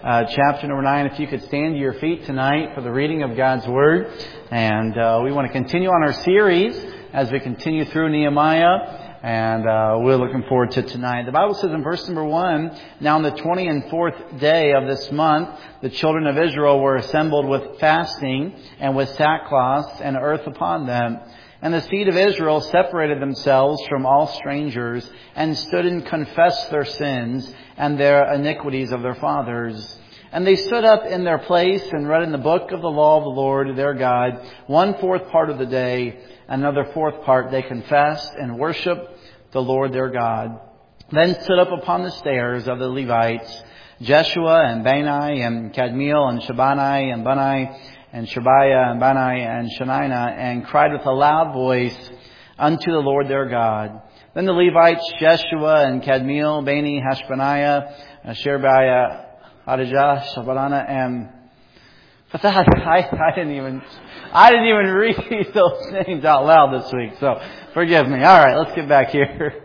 chapter number 9. If you could stand to your feet tonight for the reading of God's Word. And we want to continue on our series as we continue through Nehemiah. And we're looking forward to tonight. The Bible says in verse number 1, "Now on the 24th day of this month, the children of Israel were assembled with fasting and with sackcloth and earth upon them. And the seed of Israel separated themselves from all strangers and stood and confessed their sins and their iniquities of their fathers. And they stood up in their place and read in the book of the law of the Lord their God 1/4 part of the day. Another 4th part they confessed and worshipped the Lord their God. Then stood up upon the stairs of the Levites Jeshua and Bani and Kadmiel and Shabani and Bunai and Shebiah and Bani and Shaniah, and cried with a loud voice unto the Lord their God. Then the Levites Jeshua and Kadmiel, Bani, Hashbaniah, Sherebiah, Adijah, Shabana, and I didn't even read those names out loud this week, so forgive me. All right, let's get back here.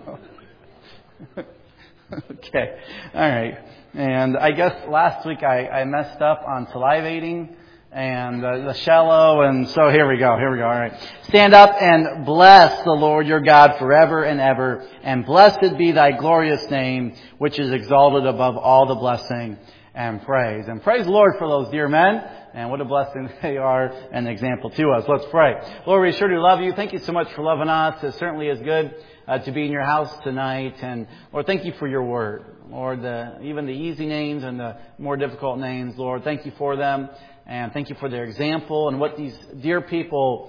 Okay, all right. And I guess last week I messed up on salivating and the shallow, and so here we go. All right. Stand up and bless the Lord your God forever and ever, and blessed be thy glorious name, which is exalted above all the blessing and praise. And praise the Lord for those dear men, and what a blessing they are, an example to us. Let's pray. Lord, we sure do love you. Thank you so much for loving us. It certainly is good to be in your house tonight. And Lord, thank you for your word. Lord, even the easy names and the more difficult names, Lord, thank you for them. And thank you for their example and what these dear people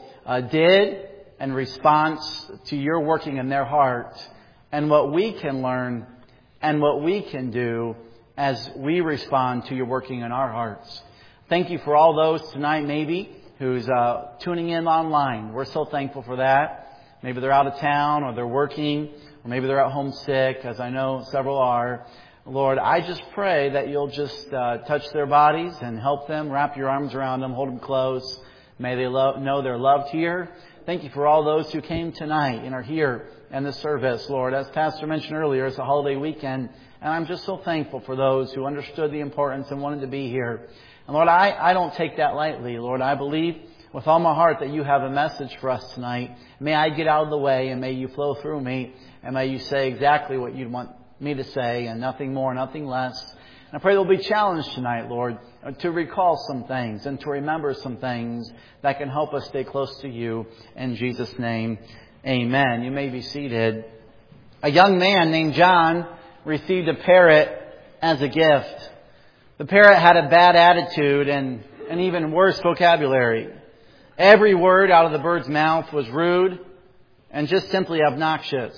did in response to your working in their heart, and what we can learn and what we can do as we respond to your working in our hearts. Thank you for all those tonight maybe who's tuning in online. We're so thankful for that. Maybe they're out of town, or they're working, or maybe they're at home sick, as I know several are. Lord, I just pray that you'll just touch their bodies and help them, wrap your arms around them, hold them close. May they know they're loved here. Thank you for all those who came tonight and are here in this service, Lord. As Pastor mentioned earlier, it's a holiday weekend, and I'm just so thankful for those who understood the importance and wanted to be here. And Lord, I don't take that lightly. Lord, I believe with all my heart that you have a message for us tonight. May I get out of the way, and may you flow through me, and may you say exactly what you'd want me to say, and nothing more, nothing less. And I pray they'll be challenged tonight, Lord, to recall some things and to remember some things that can help us stay close to you. In Jesus' name, amen. You may be seated. A young man named John received a parrot as a gift. The parrot had a bad attitude and an even worse vocabulary. Every word out of the bird's mouth was rude and just simply obnoxious.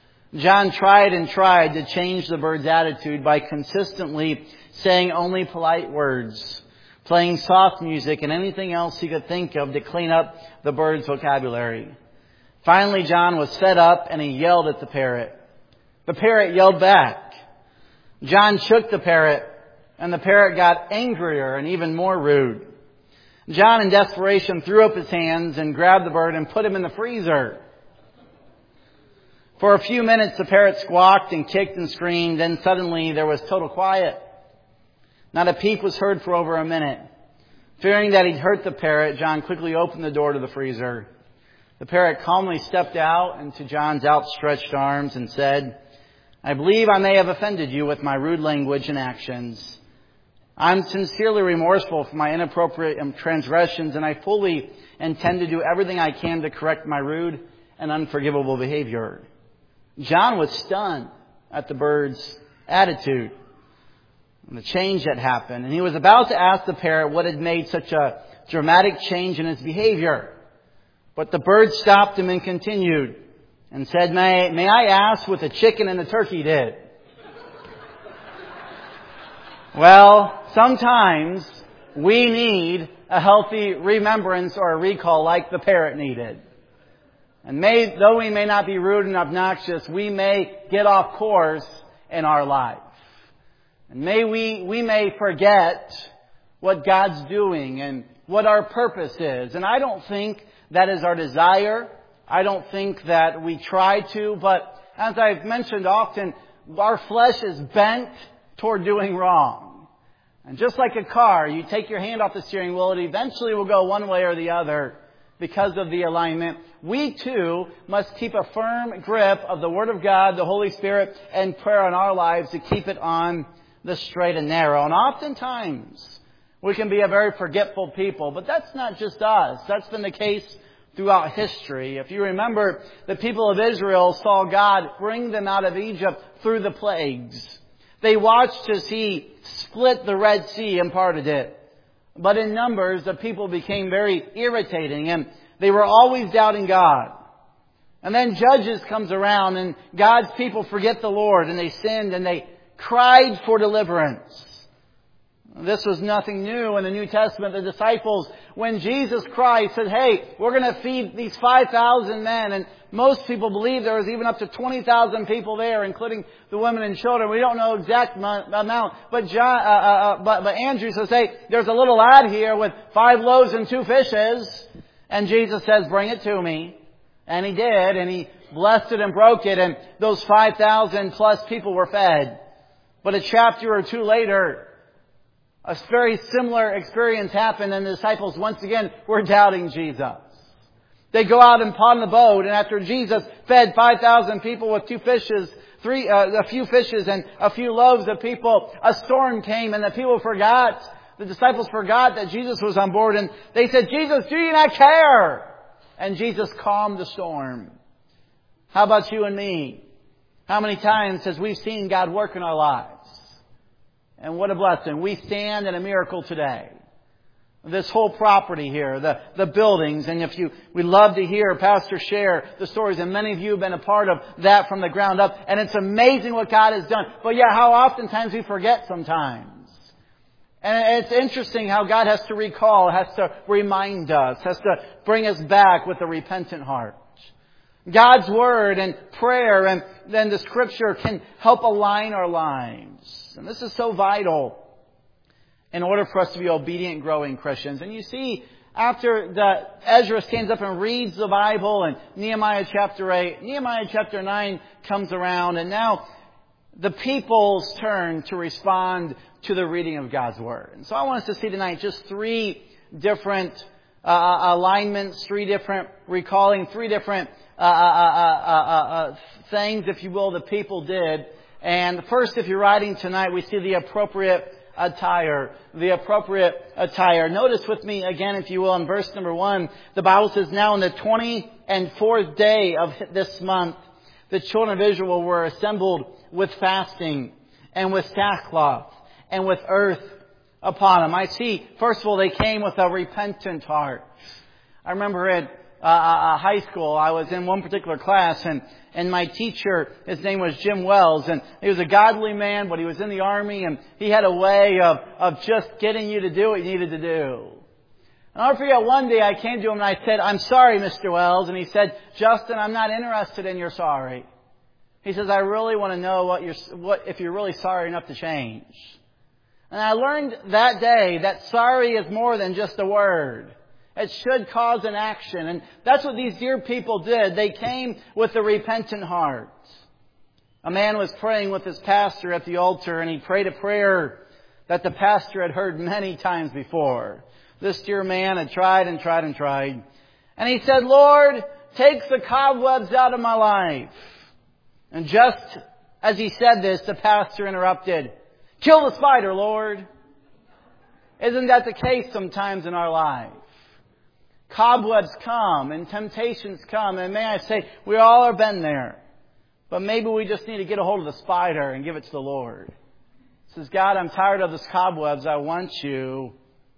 John tried and tried to change the bird's attitude by consistently saying only polite words, playing soft music, and anything else he could think of to clean up the bird's vocabulary. Finally, John was fed up and he yelled at the parrot. The parrot yelled back. John shook the parrot, and the parrot got angrier and even more rude. John, in desperation, threw up his hands and grabbed the bird and put him in the freezer. For a few minutes, the parrot squawked and kicked and screamed. Then suddenly there was total quiet. Not a peep was heard for over a minute. Fearing that he'd hurt the parrot, John quickly opened the door to the freezer. The parrot calmly stepped out into John's outstretched arms and said, "I believe I may have offended you with my rude language and actions. I'm sincerely remorseful for my inappropriate transgressions, and I fully intend to do everything I can to correct my rude and unforgivable behavior." John was stunned at the bird's attitude and the change that happened. And he was about to ask the parrot what had made such a dramatic change in his behavior. But the bird stopped him and continued and said, May I ask what the chicken and the turkey did? Well, sometimes we need a healthy remembrance or a recall like the parrot needed. And though we may not be rude and obnoxious, we may get off course in our life. And we may forget what God's doing and what our purpose is. And I don't think that is our desire. I don't think that we try to. But as I've mentioned often, our flesh is bent toward doing wrong. And just like a car, you take your hand off the steering wheel, it eventually will go one way or the other because of the alignment. We too must keep a firm grip of the Word of God, the Holy Spirit, and prayer in our lives to keep it on the straight and narrow. And oftentimes, we can be a very forgetful people, but that's not just us. That's been the case throughout history. If you remember, the people of Israel saw God bring them out of Egypt through the plagues. They watched as He split the Red Sea and parted it. But in numbers, the people became very irritating and they were always doubting God. And then Judges comes around and God's people forget the Lord and they sinned and they cried for deliverance. This was nothing new in the New Testament. The disciples, when Jesus Christ said, hey, we're going to feed these 5,000 men, and most people believe there was even up to 20,000 people there, including the women and children. We don't know exact amount, but Andrew says, hey, there's a little lad here with 5 loaves and 2 fishes, and Jesus says, bring it to me. And He did, and He blessed it and broke it, and those 5,000 plus people were fed. But a chapter or 2 later, a very similar experience happened, and the disciples once again were doubting Jesus. They go out upon the boat, and after Jesus fed 5,000 people with 2 fishes, a few fishes and a few loaves of people, a storm came, and the disciples forgot that Jesus was on board, and they said, Jesus, do you not care? And Jesus calmed the storm. How about you and me? How many times has we seen God work in our lives? And what a blessing. We stand in a miracle today. This whole property here, the buildings, and we love to hear Pastor share the stories, and many of you have been a part of that from the ground up, and it's amazing what God has done. But yeah, how oftentimes we forget sometimes. And it's interesting how God has to recall, has to remind us, has to bring us back with a repentant heart. God's Word and prayer and then the Scripture can help align our lives. And this is so vital in order for us to be obedient, growing Christians. And you see, after Ezra stands up and reads the Bible and Nehemiah chapter 8, Nehemiah chapter 9 comes around, and now the people's turn to respond to the reading of God's Word. And so I want us to see tonight just 3 different alignments, 3 different recalling, 3 different things, if you will, the people did. And first, if you're writing tonight, we see the appropriate attire. The appropriate attire. Notice with me again, if you will, in verse number 1, the Bible says, now on the 24th day of this month, the children of Israel were assembled with fasting and with sackcloth and with earth upon them. I see, first of all, they came with a repentant heart. I remember at high school, I was in one particular class, and my teacher, his name was Jim Wells, and he was a godly man, but he was in the Army, and he had a way of just getting you to do what you needed to do. And I'll forget, one day I came to him and I said, I'm sorry, Mr. Wells. And he said, Justin, I'm not interested in your sorry. He says, I really want to know if you're really sorry enough to change. And I learned that day that sorry is more than just a word. It should cause an action. And that's what these dear people did. They came with a repentant heart. A man was praying with his pastor at the altar, and he prayed a prayer that the pastor had heard many times before. This dear man had tried and tried and tried. And he said, Lord, take the cobwebs out of my life. And just as he said this, the pastor interrupted, kill the spider, Lord. Isn't that the case sometimes in our life? Cobwebs come and temptations come, and may I say, we all have been there. But maybe we just need to get a hold of the spider and give it to the Lord. He says, God, I'm tired of this cobwebs. I want you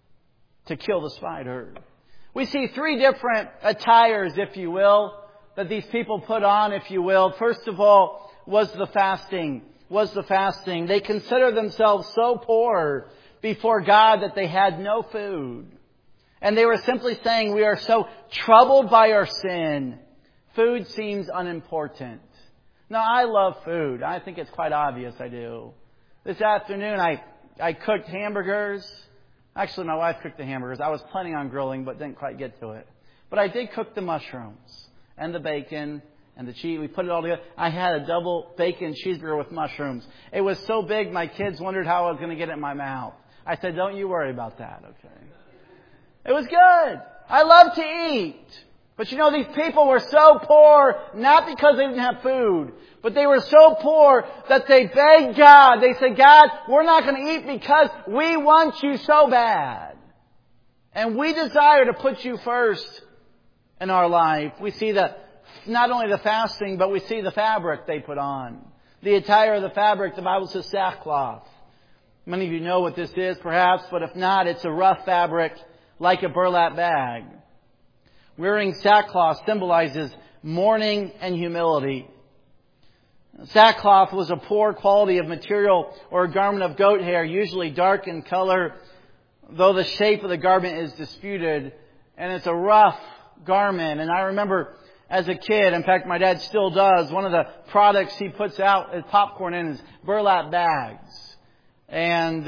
to kill the spider. We see 3 different attires, if you will, that these people put on, if you will. First of all, was the fasting. They considered themselves so poor before God that they had no food. And they were simply saying, we are so troubled by our sin. Food seems unimportant. Now, I love food. I think it's quite obvious I do. This afternoon, I cooked hamburgers. Actually, my wife cooked the hamburgers. I was planning on grilling, but didn't quite get to it. But I did cook the mushrooms and the bacon and the cheese. We put it all together. I had a double bacon cheeseburger with mushrooms. It was so big, my kids wondered how I was going to get it in my mouth. I said, don't you worry about that, okay? It was good. I love to eat. But these people were so poor, not because they didn't have food, but they were so poor that they begged God. They said, God, we're not going to eat because we want you so bad. And we desire to put you first in our life. We see not only the fasting, but we see the fabric they put on. The attire of the fabric, the Bible says sackcloth. Many of you know what this is, perhaps, but if not, it's a rough fabric like a burlap bag. Wearing sackcloth symbolizes mourning and humility. Sackcloth was a poor quality of material or a garment of goat hair, usually dark in color, though the shape of the garment is disputed. And it's a rough garment. And I remember as a kid, in fact my dad still does, one of the products he puts out as popcorn in is burlap bags. And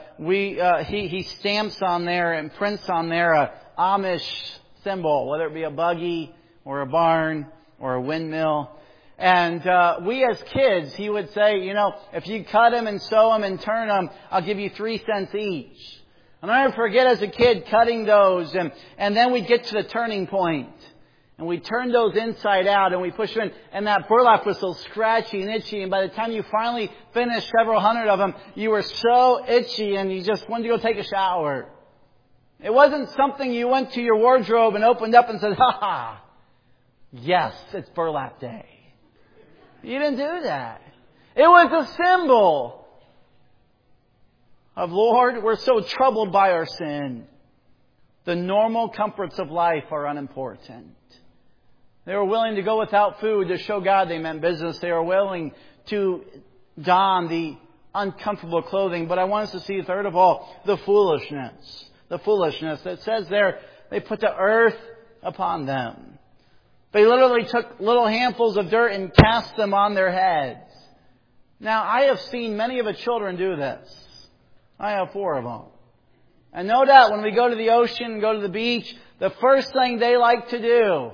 he stamps on there and prints on there a Amish symbol, whether it be a buggy or a barn or a windmill. And we as kids, he would say, if you cut them and sew them and turn them, I'll give you 3 cents each. And I never forget as a kid cutting those, and then we'd get to the turning point. And we turn those inside out and we push them in, and that burlap was so scratchy and itchy, and by the time you finally finished several hundred of them, you were so itchy and you just wanted to go take a shower. It wasn't something you went to your wardrobe and opened up and said, ha, yes, it's burlap day. You didn't do that. It was a symbol of, Lord, we're so troubled by our sin. The normal comforts of life are unimportant. They were willing to go without food to show God they meant business. They were willing to don the uncomfortable clothing. But I want us to see, third of all, the foolishness. The foolishness. It says there, they put the earth upon them. They literally took little handfuls of dirt and cast them on their heads. Now, I have seen many of the children do this. I have 4 of them. And no doubt when we go to the ocean and go to the beach, the first thing they like to do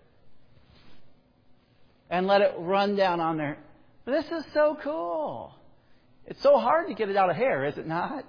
and let it run down on their... This is so cool. It's so hard to get it out of hair, is it not?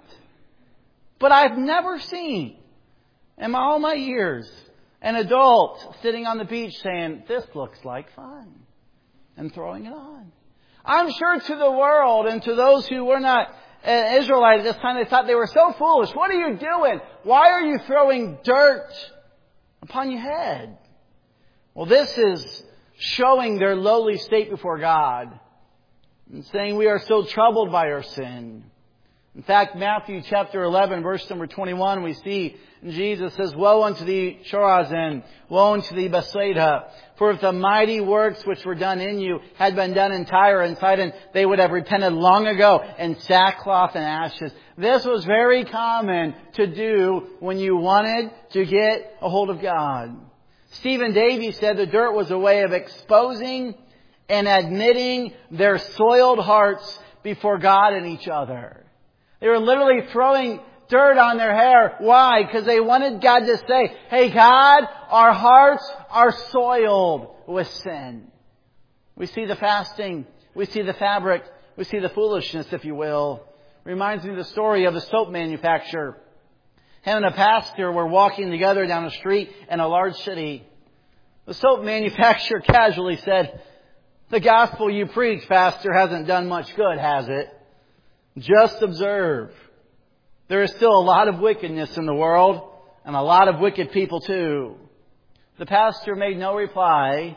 But I've never seen, in all my years, an adult sitting on the beach saying, this looks like fun, and throwing it on. I'm sure to the world and to those who were not Israelite at this time, they thought they were so foolish. What are you doing? Why are you throwing dirt upon your head? Well, this is showing their lowly state before God and saying we are so troubled by our sin. In fact, Matthew chapter 11, verse number 21, we see Jesus says, woe unto thee, Chorazin, woe unto thee, Bethsaida, for if the mighty works which were done in you had been done in Tyre and Sidon, they would have repented long ago in sackcloth and ashes. This was very common to do when you wanted to get a hold of God. Stephen Davey said the dirt was a way of exposing and admitting their soiled hearts before God and each other. They were literally throwing dirt on their hair. Why? Because they wanted God to say, hey God, our hearts are soiled with sin. We see the fasting. We see the fabric. We see the foolishness, if you will. Reminds me of the story of the soap manufacturer. Him and a pastor were walking together down a street in a large city. The soap manufacturer casually said, the gospel you preach, pastor, hasn't done much good, has it? Just observe. There is still a lot of wickedness in the world, and a lot of wicked people too. The pastor made no reply,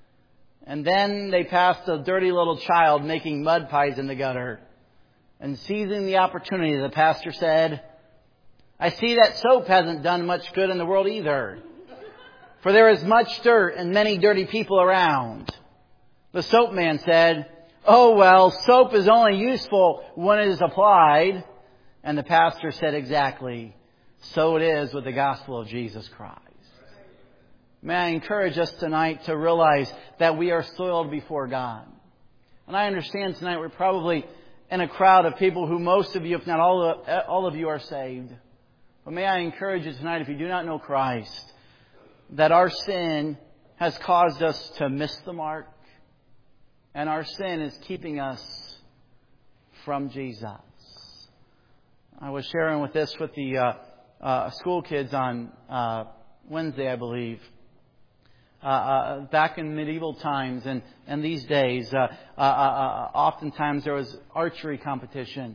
and then they passed a dirty little child making mud pies in the gutter. And seizing the opportunity, the pastor said, I see that soap hasn't done much good in the world either. For there is much dirt and many dirty people around. The soap man said, oh well, soap is only useful when it is applied. And the pastor said, exactly. So it is with the gospel of Jesus Christ. May I encourage us tonight to realize that we are soiled before God. And I understand tonight we're probably in a crowd of people who most of you, if not all of you, are saved. But may I encourage you tonight, if you do not know Christ, that our sin has caused us to miss the mark. And our sin is keeping us from Jesus. I was sharing with the school kids on Wednesday, I believe. Back in medieval times and these days, oftentimes there was archery competition.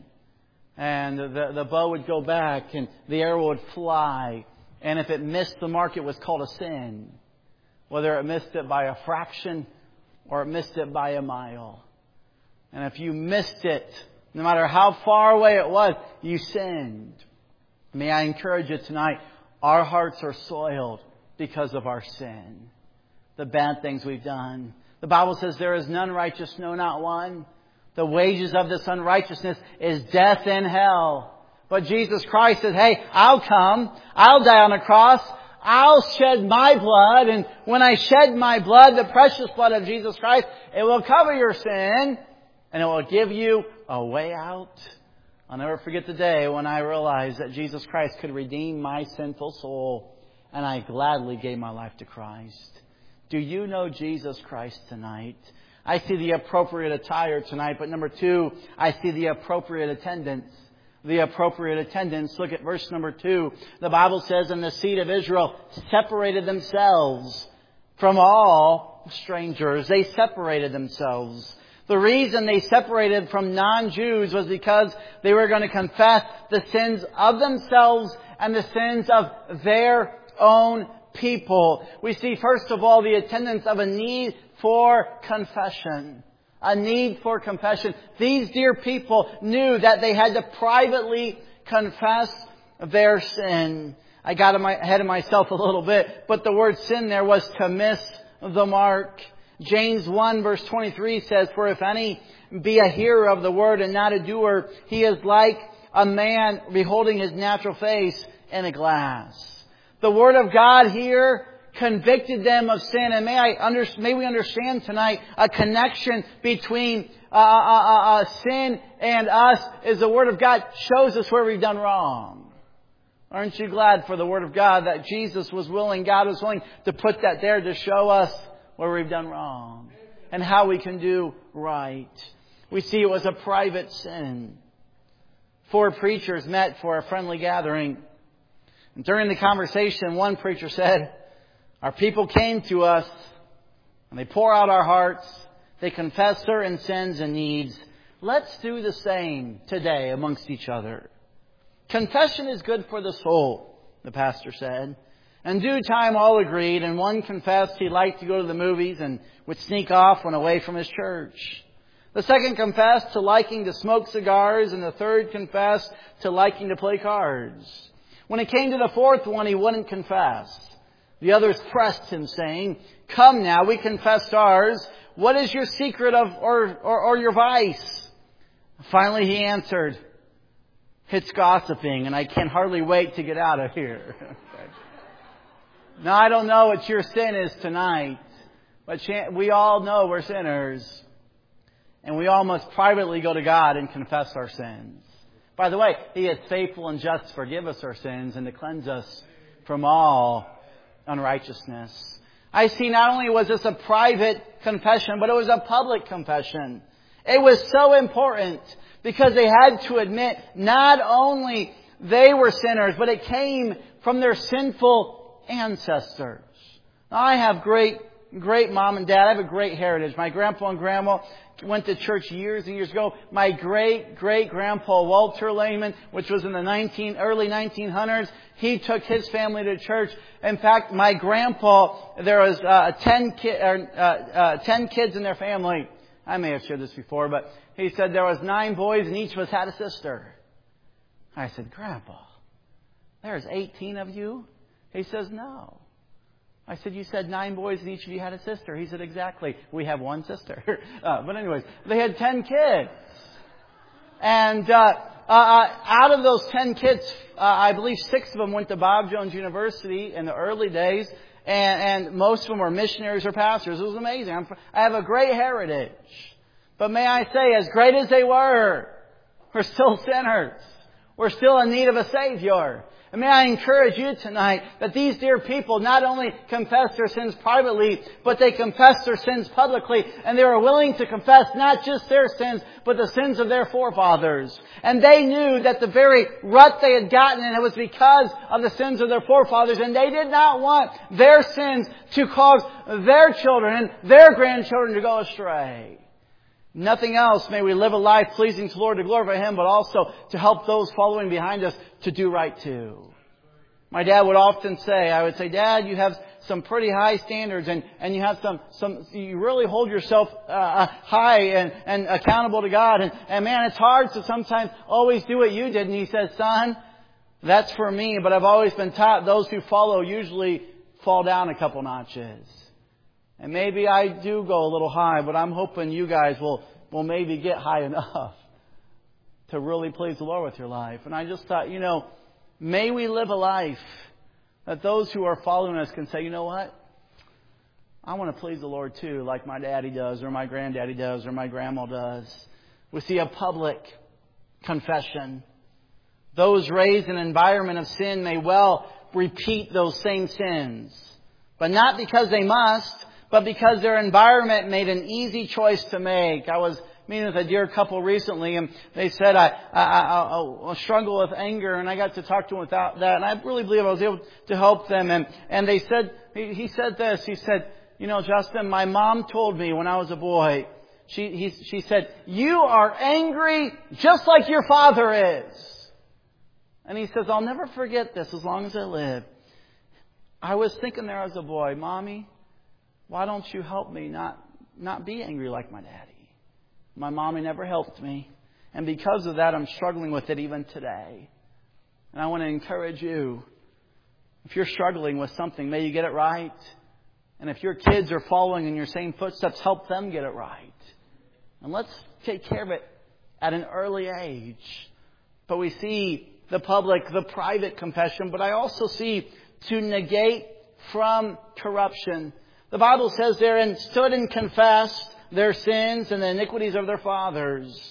And the bow would go back and the arrow would fly. And if it missed the mark, it was called a sin. Whether it missed it by a fraction or it missed it by a mile. And if you missed it, no matter how far away it was, you sinned. May I encourage you tonight, our hearts are soiled because of our sin. The bad things we've done. The Bible says there is none righteous, no, not one. The wages of this unrighteousness is death and hell. But Jesus Christ says, hey, I'll come. I'll die on a cross. I'll shed my blood. And when I shed my blood, the precious blood of Jesus Christ, it will cover your sin. And it will give you a way out. I'll never forget the day when I realized that Jesus Christ could redeem my sinful soul. And I gladly gave my life to Christ. Do you know Jesus Christ tonight? I see the appropriate attire tonight. But number 2, I see the appropriate attendance. The appropriate attendance. Look at verse number 2. The Bible says, and the seed of Israel separated themselves from all strangers. They separated themselves. The reason they separated from non-Jews was because they were going to confess the sins of themselves and the sins of their own people. We see, first of all, the attendance of a need for confession. A need for confession. These dear people knew that they had to privately confess their sin. I got ahead of myself a little bit, but the word sin there was to miss the mark. James 1 verse 23 says, for if any be a hearer of the word and not a doer, he is like a man beholding his natural face in a glass. The word of God here convicted them of sin. And may we understand tonight a connection between sin and us is the Word of God shows us where we've done wrong. Aren't you glad for the Word of God that Jesus was willing, God was willing to put that there to show us where we've done wrong and how we can do right. We see it was a private sin. 4 preachers met for a friendly gathering. And during the conversation, one preacher said, our people came to us and they pour out our hearts. They confess certain sins and needs. Let's do the same today amongst each other. Confession is good for the soul, the pastor said. In due time, all agreed, and one confessed he liked to go to the movies and would sneak off when away from his church. The second confessed to liking to smoke cigars, and the third confessed to liking to play cards. When it came to the fourth one, he wouldn't confess. The others pressed him, saying, come now, we confessed ours. What is your secret or your vice? Finally he answered, it's gossiping, and I can hardly wait to get out of here. Now, I don't know what your sin is tonight, but we all know we're sinners. And we all must privately go to God and confess our sins. By the way, He is faithful and just to forgive us our sins and to cleanse us from all unrighteousness. I see not only was this a private confession, but it was a public confession. It was so important because they had to admit not only they were sinners, but it came from their sinful ancestors. Now, I have great mom and dad. I have a great heritage. My grandpa and grandma went to church years and years ago. My great-great-grandpa, Walter Lehman, which was in the early 1900s, he took his family to church. In fact, my grandpa, there was 10 kids in their family. I may have shared this before, but he said there was 9 boys and each of us had a sister. I said, Grandpa, there's 18 of you? He says, no. I said, you said 9 boys and each of you had a sister. He said, exactly. We have one sister. But anyways, they had 10 kids. And out of those 10 kids, I believe 6 of them went to Bob Jones University in the early days. And most of them were missionaries or pastors. It was amazing. I have a great heritage. But may I say, as great as they were, we're still sinners. We're still in need of a Savior. And may I encourage you tonight that these dear people not only confess their sins privately, but they confess their sins publicly. And they were willing to confess not just their sins, but the sins of their forefathers. And they knew that the very rut they had gotten in, it was because of the sins of their forefathers. And they did not want their sins to cause their children and their grandchildren to go astray. Nothing else may we live a life pleasing to the Lord to glorify Him, but also to help those following behind us to do right too. My dad would often say, I would say, Dad, you have some pretty high standards and you have you really hold yourself high and accountable to God. And man, it's hard to sometimes always do what you did. And he says, son, that's for me, but I've always been taught those who follow usually fall down a couple notches. And maybe I do go a little high, but I'm hoping you guys will maybe get high enough to really please the Lord with your life. And I just thought, may we live a life that those who are following us can say, you know what? I want to please the Lord too, like my daddy does, or my granddaddy does, or my grandma does. We see a public confession. Those raised in an environment of sin may well repeat those same sins. But not because they must, but because their environment made an easy choice to make. I was meeting with a dear couple recently, and they said, I struggle with anger, and I got to talk to them about that, and I really believe I was able to help them. And they said, he said this, he said, Justin, my mom told me when I was a boy, she said, you are angry just like your father is. And he says, I'll never forget this as long as I live. I was thinking there as a boy, Mommy, why don't you help me not be angry like my daddy? My mommy never helped me. And because of that, I'm struggling with it even today. And I want to encourage you, if you're struggling with something, may you get it right. And if your kids are following in your same footsteps, help them get it right. And let's take care of it at an early age. But we see the public, the private confession, but I also see to negate from corruption. The Bible says they stood and confessed their sins and the iniquities of their fathers.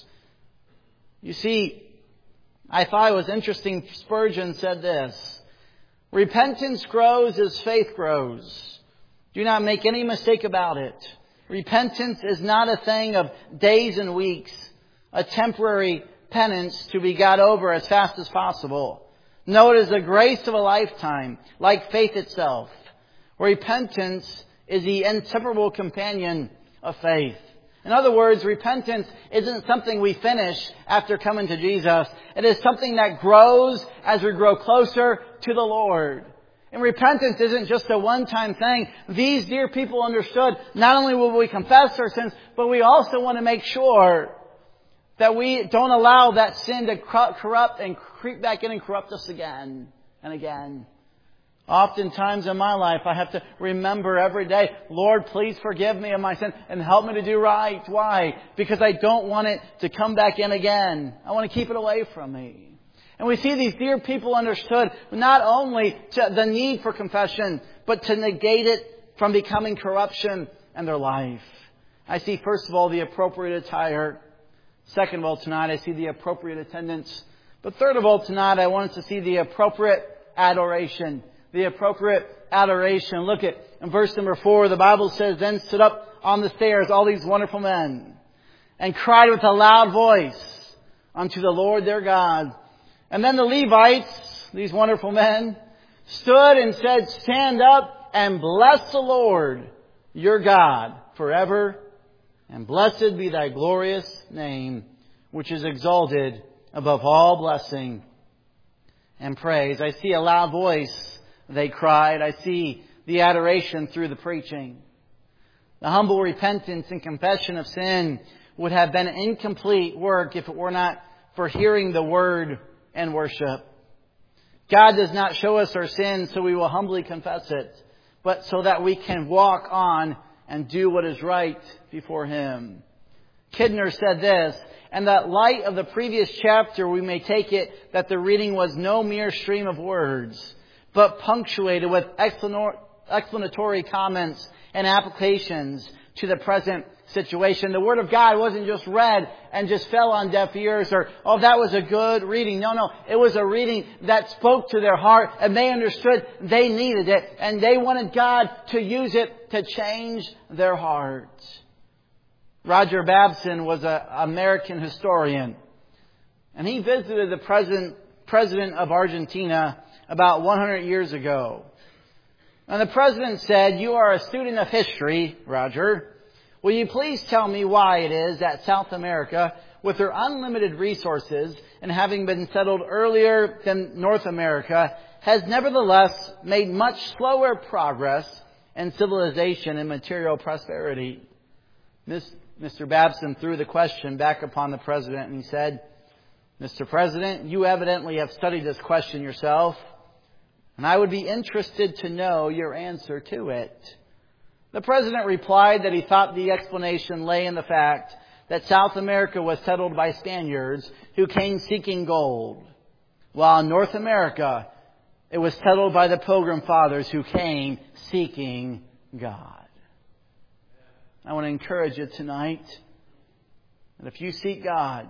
You see, I thought it was interesting. Spurgeon said this: repentance grows as faith grows. Do not make any mistake about it. Repentance is not a thing of days and weeks, a temporary penance to be got over as fast as possible. No, it is the grace of a lifetime, like faith itself. Repentance is the inseparable companion of faith. In other words, repentance isn't something we finish after coming to Jesus. It is something that grows as we grow closer to the Lord. And repentance isn't just a one-time thing. These dear people understood not only will we confess our sins, but we also want to make sure that we don't allow that sin to corrupt and creep back in and corrupt us again and again. Oftentimes in my life, I have to remember every day, Lord, please forgive me of my sin and help me to do right. Why? Because I don't want it to come back in again. I want to keep it away from me. And we see these dear people understood not only the need for confession, but to negate it from becoming corruption in their life. I see, first of all, the appropriate attire. Second of all, tonight, I see the appropriate attendance. But third of all, tonight, I wanted to see the appropriate adoration. The appropriate adoration. Look at in verse number 4, the Bible says, then stood up on the stairs all these wonderful men and cried with a loud voice unto the Lord their God. And then the Levites, these wonderful men, stood and said, stand up and bless the Lord your God forever. And blessed be thy glorious name, which is exalted above all blessing and praise. I see a loud voice. They cried. I see the adoration through the preaching. The humble repentance and confession of sin would have been incomplete work if it were not for hearing the word and worship. God does not show us our sins so we will humbly confess it, but so that we can walk on and do what is right before Him. Kidner said this, in that light of the previous chapter, we may take it that the reading was no mere stream of words, but punctuated with explanatory comments and applications to the present situation. The Word of God wasn't just read and just fell on deaf ears or, oh, that was a good reading. No. It was a reading that spoke to their heart and they understood they needed it and they wanted God to use it to change their hearts. Roger Babson was an American historian and he visited the president of Argentina about 100 years ago. And the president said, "You are a student of history, Roger. Will you please tell me why it is that South America, with their unlimited resources and having been settled earlier than North America, has nevertheless made much slower progress in civilization and material prosperity?" Mr. Babson threw the question back upon the president and he said, "Mr. President, you evidently have studied this question yourself, and I would be interested to know your answer to it." The President replied that he thought the explanation lay in the fact that South America was settled by Spaniards who came seeking gold, while in North America it was settled by the Pilgrim Fathers who came seeking God. I want to encourage you tonight that if you seek God,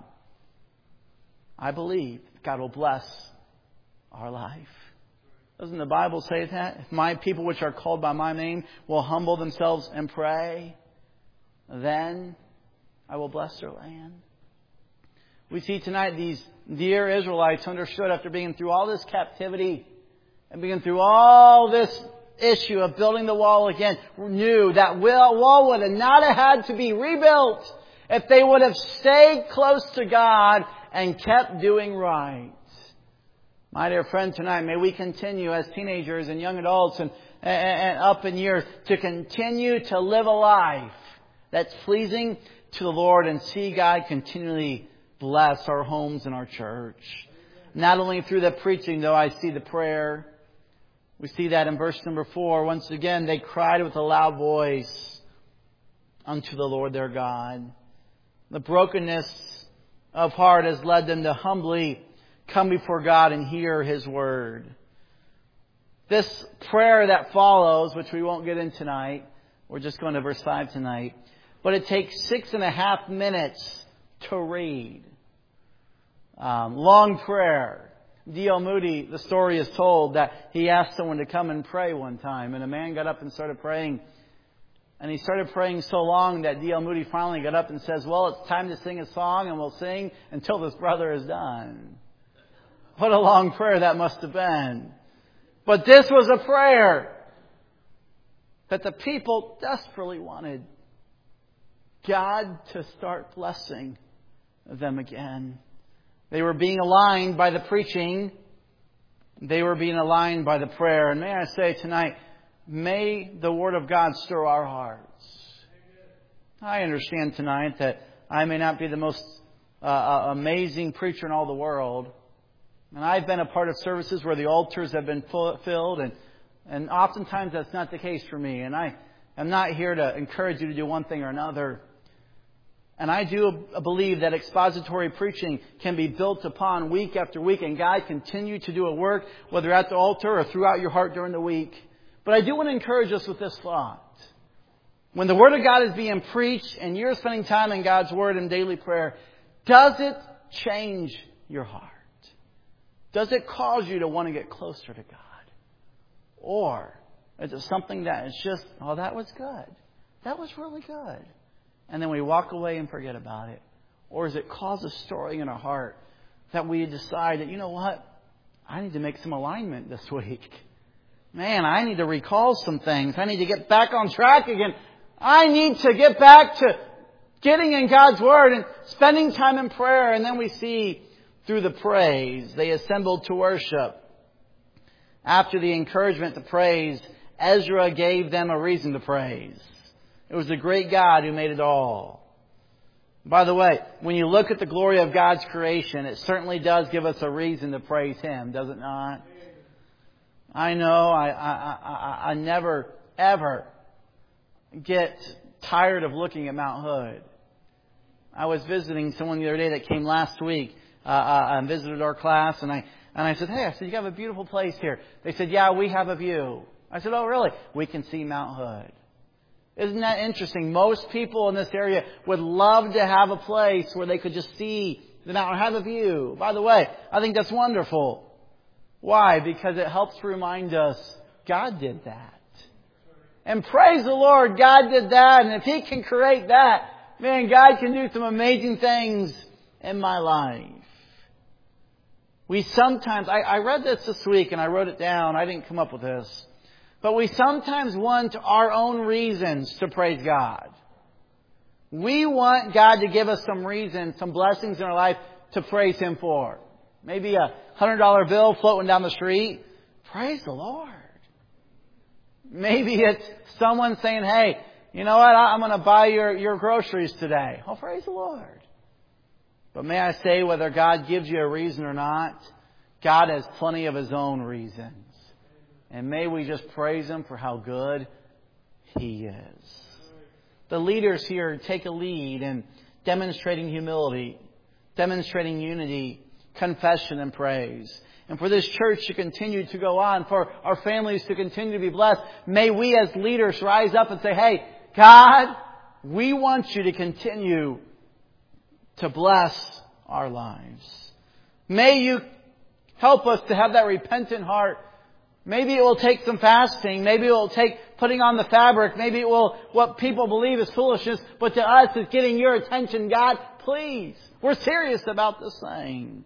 I believe God will bless our life. Doesn't the Bible say that? If my people which are called by my name will humble themselves and pray, then I will bless their land. We see tonight these dear Israelites understood after being through all this captivity and being through all this issue of building the wall again, knew that wall would not have had to be rebuilt if they would have stayed close to God and kept doing right. My dear friend, tonight, may we continue as teenagers and young adults and up in years to continue to live a life that's pleasing to the Lord and see God continually bless our homes and our church. Not only through the preaching, though, I see the prayer. We see that in verse number 4. Once again, they cried with a loud voice unto the Lord their God. The brokenness of heart has led them to humbly come before God and hear His Word. This prayer that follows, which we won't get in tonight, we're just going to verse 5 tonight, but it takes 6.5 minutes to read. Long prayer. D.L. Moody, the story is told that he asked someone to come and pray one time, and a man got up and started praying. And he started praying so long that D.L. Moody finally got up and says, "Well, it's time to sing a song, and we'll sing until this brother is done." What a long prayer that must have been. But this was a prayer that the people desperately wanted God to start blessing them again. They were being aligned by the preaching. They were being aligned by the prayer. And may I say tonight, may the Word of God stir our hearts. I understand tonight that I may not be the most amazing preacher in all the world. And I've been a part of services where the altars have been filled, and oftentimes that's not the case for me. And I am not here to encourage you to do one thing or another. And I do believe that expository preaching can be built upon week after week, and God continue to do a work, whether at the altar or throughout your heart during the week. But I do want to encourage us with this thought. When the Word of God is being preached and you're spending time in God's Word and daily prayer, does it change your heart? Does it cause you to want to get closer to God? Or is it something that is just, oh, that was good. That was really good. And then we walk away and forget about it? Or does it cause a stirring in our heart that we decide that, you know what? I need to make some alignment this week. Man, I need to recall some things. I need to get back on track again. I need to get back to getting in God's Word and spending time in prayer. And then we see through the praise, they assembled to worship. After the encouragement to praise, Ezra gave them a reason to praise. It was the great God who made it all. By the way, when you look at the glory of God's creation, it certainly does give us a reason to praise Him, does it not? I know I never, ever get tired of looking at Mount Hood. I was visiting someone the other day that came last week and visited our class, and I said, "Hey," I said, "you have a beautiful place here." They said, "Yeah, we have a view." I said, "Oh, really?" "We can see Mount Hood." Isn't that interesting? Most people in this area would love to have a place where they could just see the mountain, have a view. By the way, I think that's wonderful. Why? Because it helps remind us God did that. And praise the Lord, God did that. And if He can create that, man, God can do some amazing things in my life. We sometimes, I read this week and I wrote it down. I didn't come up with this. But we sometimes want our own reasons to praise God. We want God to give us some reason, some blessings in our life to praise Him for. Maybe a $100 bill floating down the street. Praise the Lord. Maybe it's someone saying, hey, you know what? I'm going to buy your groceries today. Oh, praise the Lord. But may I say, whether God gives you a reason or not, God has plenty of His own reasons. And may we just praise Him for how good He is. The leaders here take a lead in demonstrating humility, demonstrating unity, confession, and praise. And for this church to continue to go on, for our families to continue to be blessed, may we as leaders rise up and say, hey, God, we want You to continue to bless our lives. May You help us to have that repentant heart. Maybe it will take some fasting. Maybe it will take putting on the fabric. Maybe it will, what people believe is foolishness. But to us, it's getting Your attention. God, please. We're serious about this thing.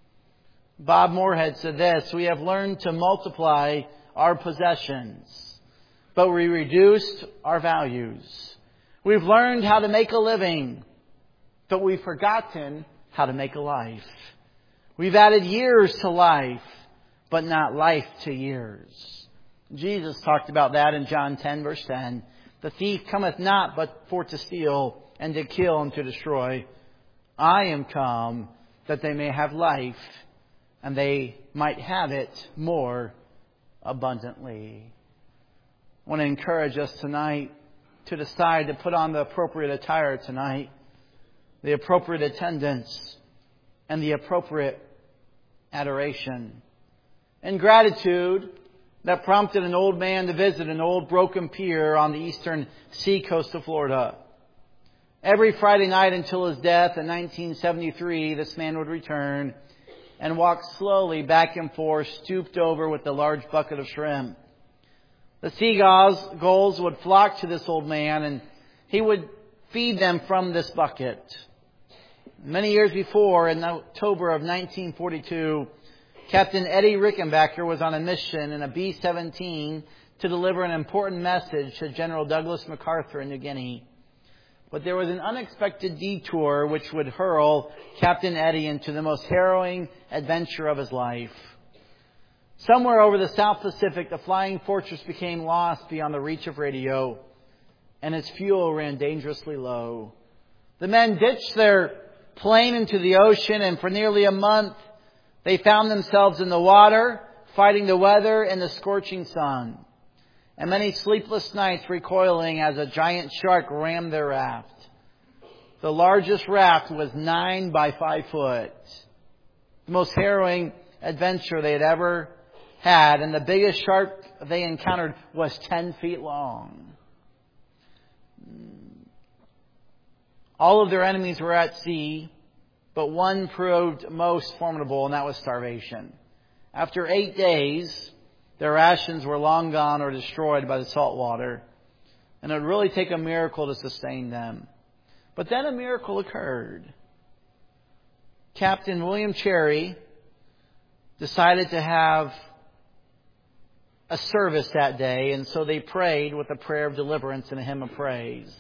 Bob Moorhead said this: we have learned to multiply our possessions, but we reduced our values. We've learned how to make a living, but we've forgotten how to make a life. We've added years to life, but not life to years. Jesus talked about that in John 10, verse 10. The thief cometh not but for to steal and to kill and to destroy. I am come that they may have life, and they might have it more abundantly. I want to encourage us tonight to decide to put on the appropriate attire tonight, the appropriate attendance, and the appropriate adoration. And gratitude that prompted an old man to visit an old broken pier on the eastern seacoast of Florida. Every Friday night until his death in 1973, this man would return and walk slowly back and forth, stooped over with a large bucket of shrimp. The seagulls would flock to this old man, and he would feed them from this bucket. Many years before, in October of 1942, Captain Eddie Rickenbacker was on a mission in a B-17 to deliver an important message to General Douglas MacArthur in New Guinea. But there was an unexpected detour which would hurl Captain Eddie into the most harrowing adventure of his life. Somewhere over the South Pacific, the Flying Fortress became lost beyond the reach of radio, and its fuel ran dangerously low. The men ditched their plane into the ocean, and for nearly a month, they found themselves in the water, fighting the weather and the scorching sun. And many sleepless nights recoiling as a giant shark rammed their raft. The largest raft was 9 by 5 foot. The most harrowing adventure they had ever had. And the biggest shark they encountered was 10 feet long. All of their enemies were at sea, but one proved most formidable, and that was starvation. After 8 days, their rations were long gone or destroyed by the salt water, and it would really take a miracle to sustain them. But then a miracle occurred. Captain William Cherry decided to have a service that day, and so they prayed with a prayer of deliverance and a hymn of praise.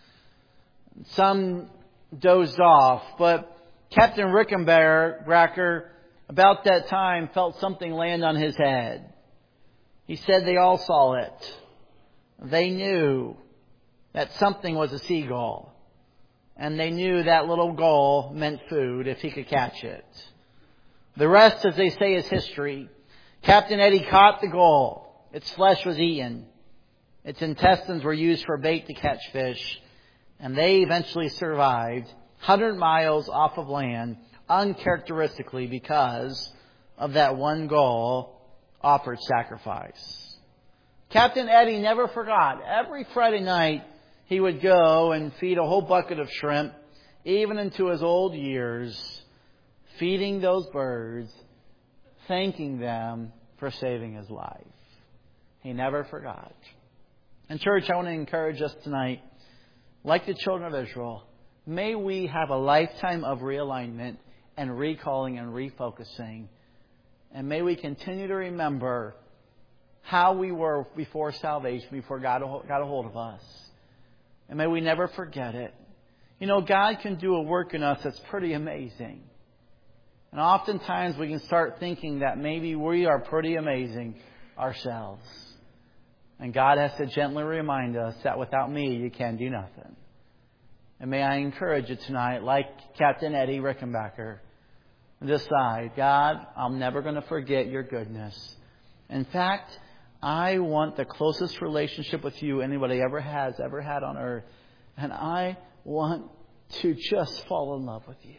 Some dozed off, but Captain Rickenbacker, about that time, felt something land on his head. He said they all saw it. They knew that something was a seagull. And they knew that little gull meant food if he could catch it. The rest, as they say, is history. Captain Eddie caught the gull. Its flesh was eaten. Its intestines were used for bait to catch fish. And they eventually survived 100 miles off of land, uncharacteristically because of that one gull offered sacrifice. Captain Eddie never forgot. Every Friday night, he would go and feed a whole bucket of shrimp, even into his old years, feeding those birds, thanking them for saving his life. He never forgot. And church, I want to encourage us tonight, like the children of Israel, may we have a lifetime of realignment and recalling and refocusing. And may we continue to remember how we were before salvation, before God got a hold of us. And may we never forget it. You know, God can do a work in us that's pretty amazing. And oftentimes we can start thinking that maybe we are pretty amazing ourselves. And God has to gently remind us that without me, you can do nothing. And may I encourage you tonight, like Captain Eddie Rickenbacker, decide, God, I'm never going to forget your goodness. In fact, I want the closest relationship with you anybody ever had on earth. And I want to just fall in love with you.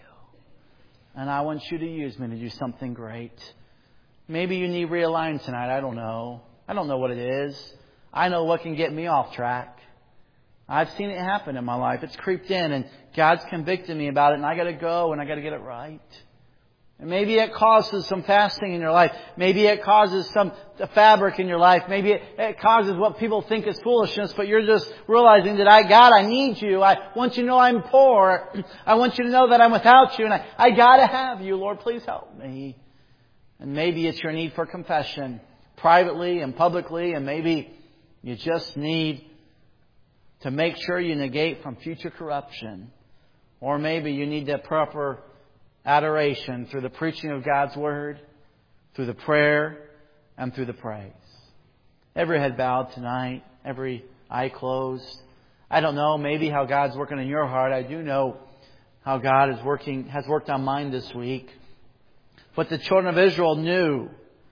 And I want you to use me to do something great. Maybe you need realignment tonight. I don't know. I don't know what it is. I know what can get me off track. I've seen it happen in my life. It's creeped in and God's convicted me about it, and I got to go and I got to get it right. And maybe it causes some fasting in your life. Maybe it causes some fabric in your life. Maybe it causes what people think is foolishness, but you're just realizing that God, I need you. I want you to know I'm poor. I want you to know that I'm without you, and I got to have you. Lord, please help me. And maybe it's your need for confession, privately and publicly, and maybe you just need to make sure you negate from future corruption. Or maybe you need that proper adoration through the preaching of God's Word, through the prayer, and through the praise. Every head bowed tonight, every eye closed. I don't know maybe how God's working in your heart. I do know how God has worked on mine this week. But the children of Israel knew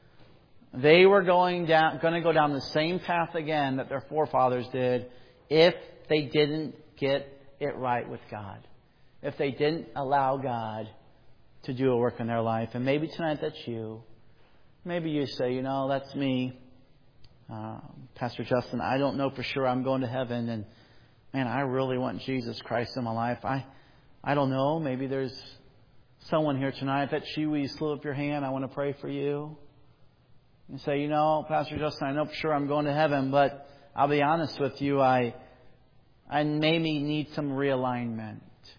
they were going to go down the same path again that their forefathers did if they didn't get it right with God. If they didn't allow God to do a work in their life. And maybe tonight that's you. Maybe you say, you know, that's me. Pastor Justin, I don't know for sure I'm going to heaven. And man, I really want Jesus Christ in my life. I don't know. Maybe there's someone here tonight. I bet you, will you slip up your hand? I want to pray for you. You say, you know, Pastor Justin, I know for sure I'm going to heaven, but I'll be honest with you, I maybe need some realignment.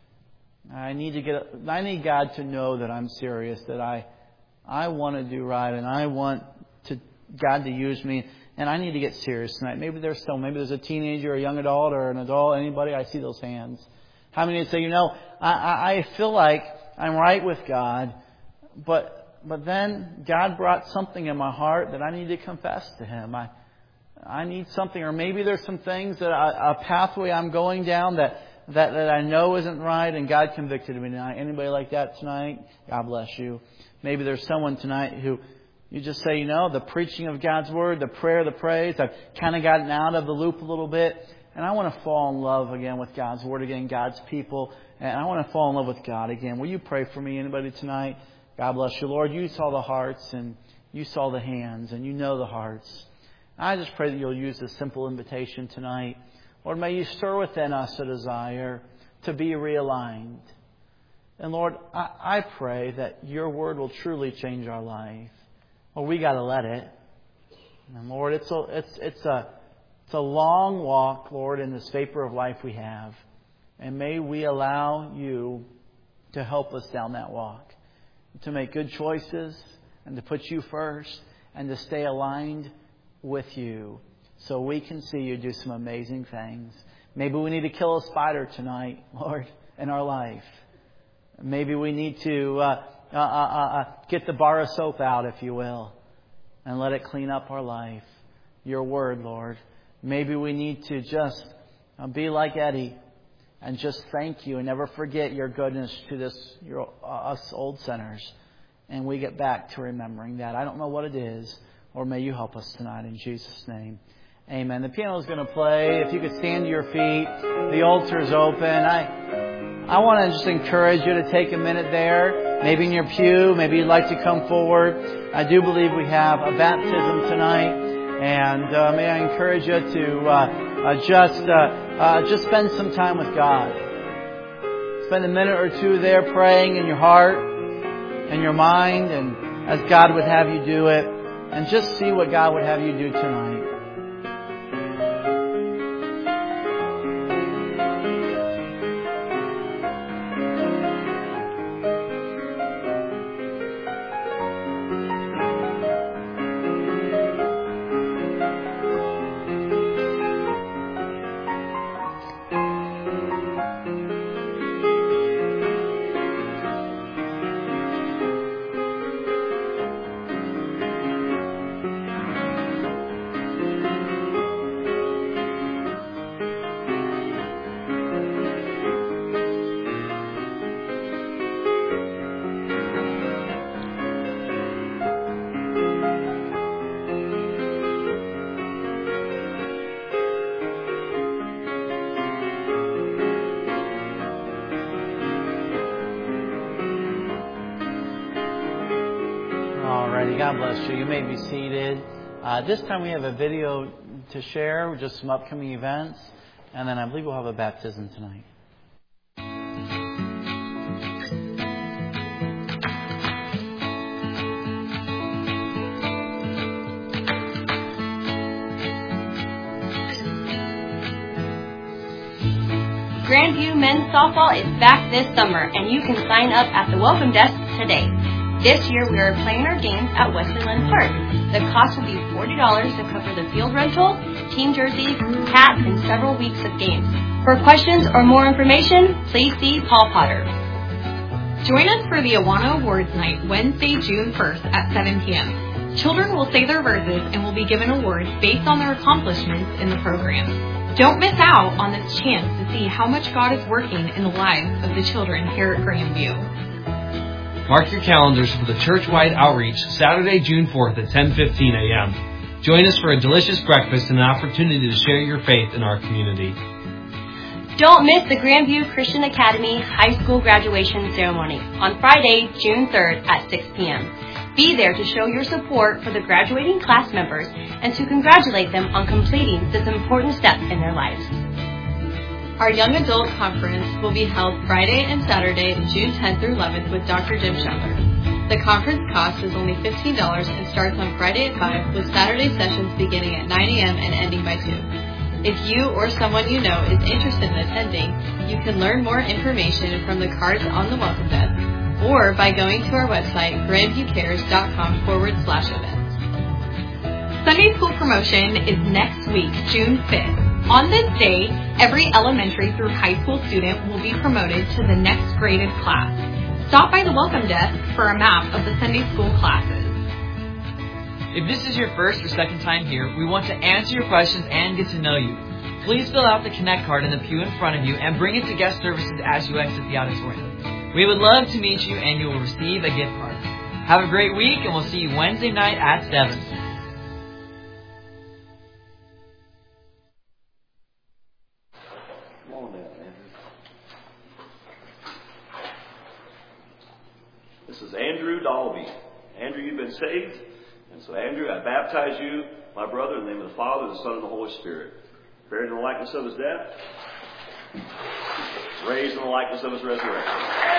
I need God to know that I'm serious, that I want to do right, and I want God to use me, and I need to get serious tonight. Maybe there's a teenager, a young adult, or an adult, anybody. I see those hands. How many would say, you know, I feel like I'm right with God, but then God brought something in my heart that I need to confess to Him. I need something, or maybe there's some things that a pathway I'm going down that I know isn't right, and God convicted me tonight. Anybody like that tonight? God bless you. Maybe there's someone tonight who you just say, you know, the preaching of God's Word, the prayer, the praise, I've kind of gotten out of the loop a little bit, and I want to fall in love again with God's Word again, God's people, and I want to fall in love with God again. Will you pray for me, anybody tonight? God bless you. Lord, you saw the hearts, and you saw the hands, and you know the hearts. I just pray that you'll use this simple invitation tonight. Lord, may you stir within us a desire to be realigned. And Lord, I pray that your word will truly change our life. Well, we got to let it. And Lord, it's a long walk, Lord, in this vapor of life we have. And may we allow you to help us down that walk, to make good choices and to put you first and to stay aligned with you, so we can see you do some amazing things. Maybe we need to kill a spider tonight, Lord, in our life. Maybe we need to get the bar of soap out, if you will, and let it clean up our life. Your word, Lord. Maybe we need to just be like Eddie and just thank you and never forget your goodness to us old sinners. And we get back to remembering that. I don't know what it is, or may you help us tonight in Jesus' name. Amen. The piano is going to play. If you could stand to your feet, the altar is open. I want to just encourage you to take a minute there, maybe in your pew, maybe you'd like to come forward. I do believe we have a baptism tonight. And may I encourage you to just spend some time with God. Spend a minute or two there praying in your heart and your mind, and as God would have you do it, and just see what God would have you do tonight. God bless you. You may be seated. This time we have a video to share, just some upcoming events, and then I believe we'll have a baptism tonight. Grandview Men's Softball is back this summer, and you can sign up at the welcome desk today. This year, we are playing our games at Wesleyland Park. The cost will be $40 to cover the field rental, team jerseys, hats, and several weeks of games. For questions or more information, please see Paul Potter. Join us for the Awana Awards Night, Wednesday, June 1st at 7 p.m. Children will say their verses and will be given awards based on their accomplishments in the program. Don't miss out on this chance to see how much God is working in the lives of the children here at Grandview. Mark your calendars for the church-wide outreach Saturday, June 4th at 10:15 a.m. Join us for a delicious breakfast and an opportunity to share your faith in our community. Don't miss the Grandview Christian Academy High School graduation ceremony on Friday, June 3rd at 6 p.m. Be there to show your support for the graduating class members and to congratulate them on completing this important step in their lives. Our Young Adult Conference will be held Friday and Saturday, June 10th through 11th with Dr. Jim Scheller. The conference cost is only $15 and starts on Friday at 5 with Saturday sessions beginning at 9 a.m. and ending by 2. If you or someone you know is interested in attending, you can learn more information from the cards on the welcome desk or by going to our website, grandviewcares.com/events. Sunday School Promotion is next week, June 5th. On this day, every elementary through high school student will be promoted to the next graded class. Stop by the welcome desk for a map of the Sunday school classes. If this is your first or second time here, we want to answer your questions and get to know you. Please fill out the Connect card in the pew in front of you and bring it to guest services as you exit the auditorium. We would love to meet you and you will receive a gift card. Have a great week and we'll see you Wednesday night at 7. This is Andrew Dalby. Andrew, you've been saved. And so, Andrew, I baptize you, my brother, in the name of the Father, the Son, and the Holy Spirit. Buried in the likeness of his death, raised in the likeness of his resurrection.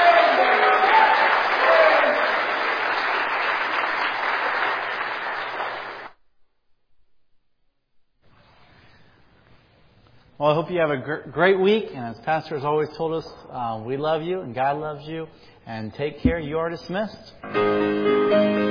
Well, I hope you have a great week. And as Pastor has always told us, we love you and God loves you. And take care. You are dismissed.